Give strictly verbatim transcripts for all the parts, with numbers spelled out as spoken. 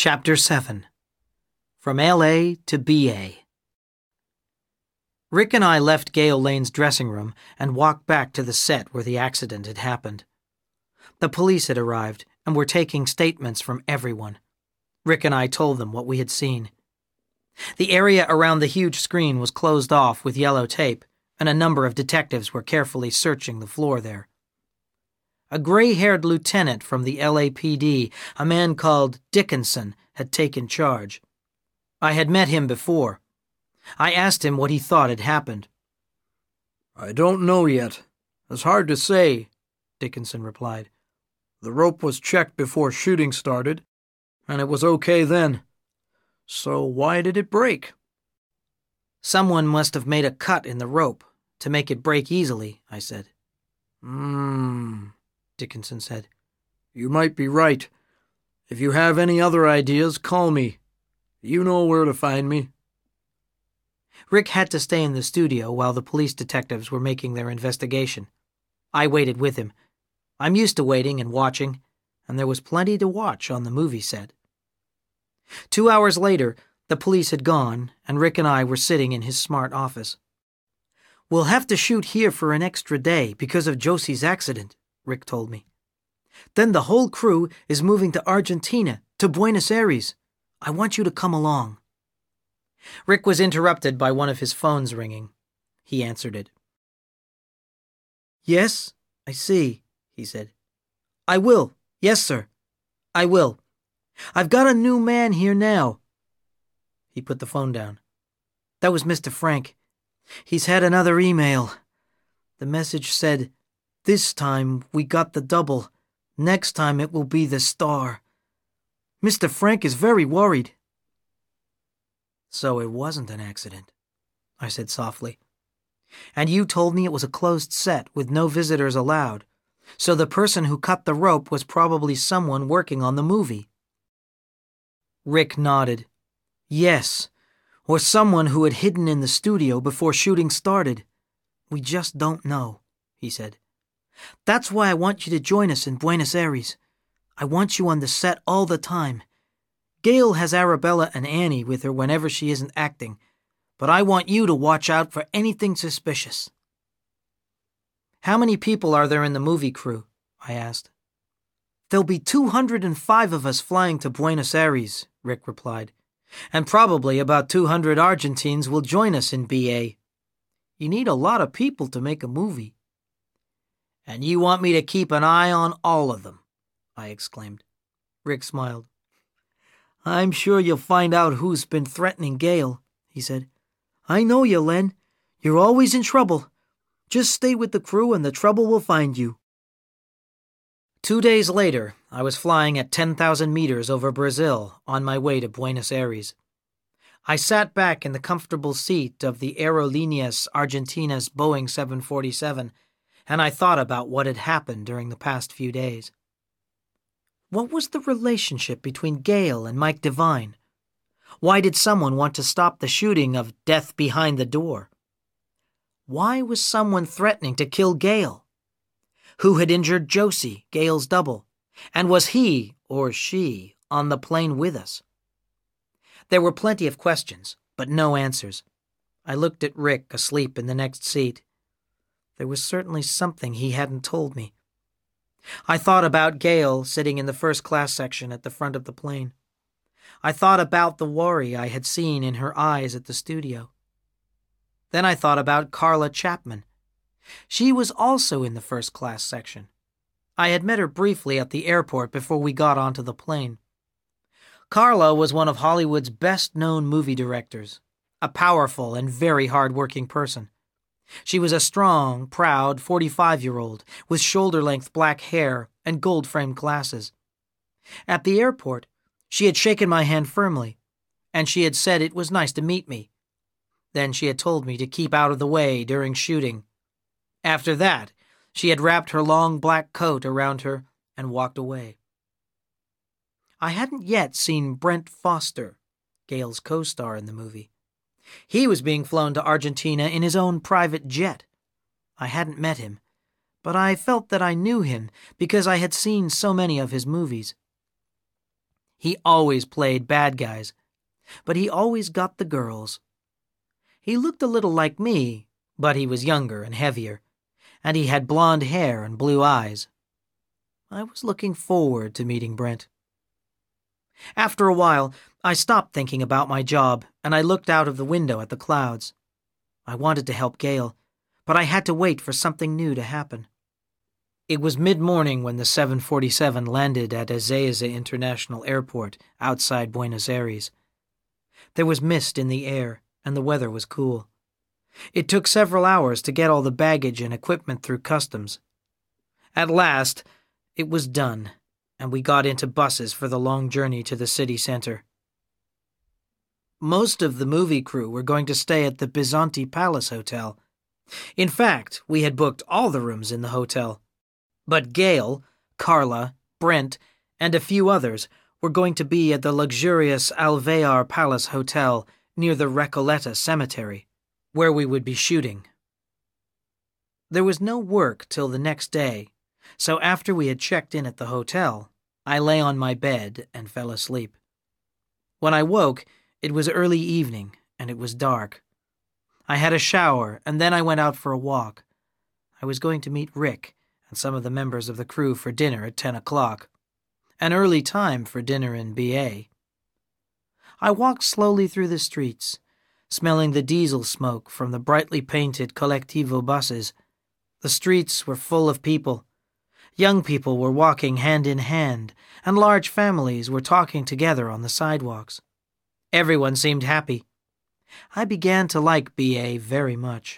Chapter seven. From L A to B A. Rick and I left Gale Lane's dressing room and walked back to the set where the accident had happened. The police had arrived and were taking statements from everyone. Rick and I told them what we had seen. The area around the huge screen was closed off with yellow tape, and a number of detectives were carefully searching the floor there. A gray-haired lieutenant from the L A P D, a man called Dickinson, had taken charge. I had met him before. I asked him what he thought had happened. "I don't know yet. It's hard to say," Dickinson replied. "The rope was checked before shooting started, and it was okay then. So why did it break?" "Someone must have made a cut in the rope to make it break easily," I said. Hmm, Dickinson said. "You might be right. If you have any other ideas, call me. You know where to find me." Rick had to stay in the studio while the police detectives were making their investigation. I waited with him. I'm used to waiting and watching, and there was plenty to watch on the movie set. Two hours later, the police had gone, and Rick and I were sitting in his smart office. "We'll have to shoot here for an extra day because of Josie's accident," Rick told me. "Then the whole crew is moving to Argentina, to Buenos Aires. I want you to come along." Rick was interrupted by one of his phones ringing. He answered it. "Yes, I see," he said. "I will. Yes, sir. I will. I've got a new man here now." He put the phone down. "That was Mister Frank. He's had another email. The message said, 'This time we got the double. Next time it will be the star.' Mister Frank is very worried." "So it wasn't an accident," I said softly. "And you told me it was a closed set with no visitors allowed, so the person who cut the rope was probably someone working on the movie." Rick nodded. "Yes, or someone who had hidden in the studio before shooting started. We just don't know," he said. "That's why I want you to join us in Buenos Aires. I want you on the set all the time. Gale has Arabella and Annie with her whenever she isn't acting, but I want you to watch out for anything suspicious." "How many people are there in the movie crew?" I asked. "There'll be two hundred five of us flying to Buenos Aires," Rick replied, "and probably about two hundred Argentines will join us in B A. You need a lot of people to make a movie." "And you want me to keep an eye on all of them?" I exclaimed. Rick smiled. "I'm sure you'll find out who's been threatening Gale," he said. "I know you, Len. You're always in trouble. Just stay with the crew and the trouble will find you." Two days later, I was flying at ten thousand meters over Brazil on my way to Buenos Aires. I sat back in the comfortable seat of the Aerolíneas Argentinas Boeing seven forty-seven, and I thought about what had happened during the past few days. What was the relationship between Gale and Mike Devine? Why did someone want to stop the shooting of Death Behind the Door? Why was someone threatening to kill Gale? Who had injured Josie, Gale's double? And was he, or she, on the plane with us? There were plenty of questions, but no answers. I looked at Rick asleep in the next seat. There was certainly something he hadn't told me. I thought about Gale sitting in the first-class section at the front of the plane. I thought about the worry I had seen in her eyes at the studio. Then I thought about Carla Chapman. She was also in the first-class section. I had met her briefly at the airport before we got onto the plane. Carla was one of Hollywood's best-known movie directors, a powerful and very hard-working person. She was a strong, proud forty-five-year-old with shoulder-length black hair and gold-framed glasses. At the airport, she had shaken my hand firmly, and she had said it was nice to meet me. Then she had told me to keep out of the way during shooting. After that, she had wrapped her long black coat around her and walked away. I hadn't yet seen Brent Foster, Gale's co-star in the movie. He was being flown to Argentina in his own private jet. I hadn't met him, but I felt that I knew him because I had seen so many of his movies. He always played bad guys, but he always got the girls. He looked a little like me, but he was younger and heavier, and he had blonde hair and blue eyes. I was looking forward to meeting Brent. After a while, I stopped thinking about my job, and I looked out of the window at the clouds. I wanted to help Gail, but I had to wait for something new to happen. It was mid-morning when the seven forty-seven landed at Ezeiza International Airport outside Buenos Aires. There was mist in the air, and the weather was cool. It took several hours to get all the baggage and equipment through customs. At last, it was done, and we got into buses for the long journey to the city center. Most of the movie crew were going to stay at the Bizanti Palace Hotel. In fact, we had booked all the rooms in the hotel. But Gail, Carla, Brent, and a few others were going to be at the luxurious Alvear Palace Hotel near the Recoleta Cemetery, where we would be shooting. There was no work till the next day, so after we had checked in at the hotel, I lay on my bed and fell asleep. When I woke, it was early evening, and it was dark. I had a shower, and then I went out for a walk. I was going to meet Rick and some of the members of the crew for dinner at ten o'clock, an early time for dinner in B A. I walked slowly through the streets, smelling the diesel smoke from the brightly painted Colectivo buses. The streets were full of people. Young people were walking hand in hand, and large families were talking together on the sidewalks. Everyone seemed happy. I began to like B A very much.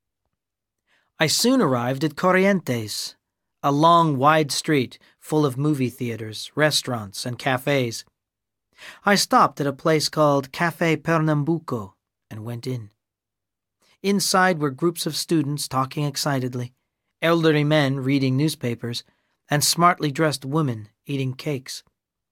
I soon arrived at Corrientes, a long, wide street full of movie theaters, restaurants, and cafes. I stopped at a place called Café Pernambuco and went in. Inside were groups of students talking excitedly, elderly men reading newspapers, and smartly dressed women eating cakes.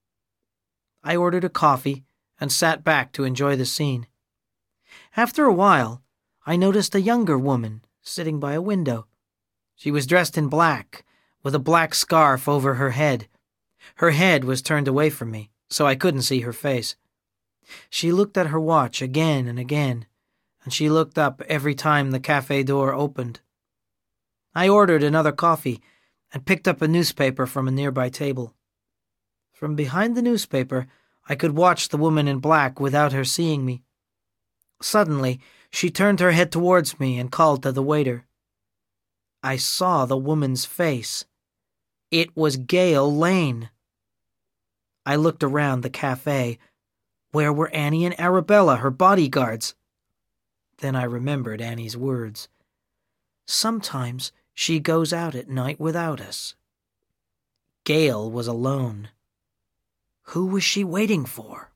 I ordered a coffee and sat back to enjoy the scene. After a while, I noticed a younger woman sitting by a window. She was dressed in black, with a black scarf over her head. Her head was turned away from me, so I couldn't see her face. She looked at her watch again and again, and she looked up every time the cafe door opened. I ordered another coffee and picked up a newspaper from a nearby table. From behind the newspaper, I could watch the woman in black without her seeing me. Suddenly, she turned her head towards me and called to the waiter. I saw the woman's face. It was Gail Lane. I looked around the cafe. Where were Annie and Arabella, her bodyguards? Then I remembered Annie's words. Sometimes she goes out at night without us. Gail was alone. Who was she waiting for?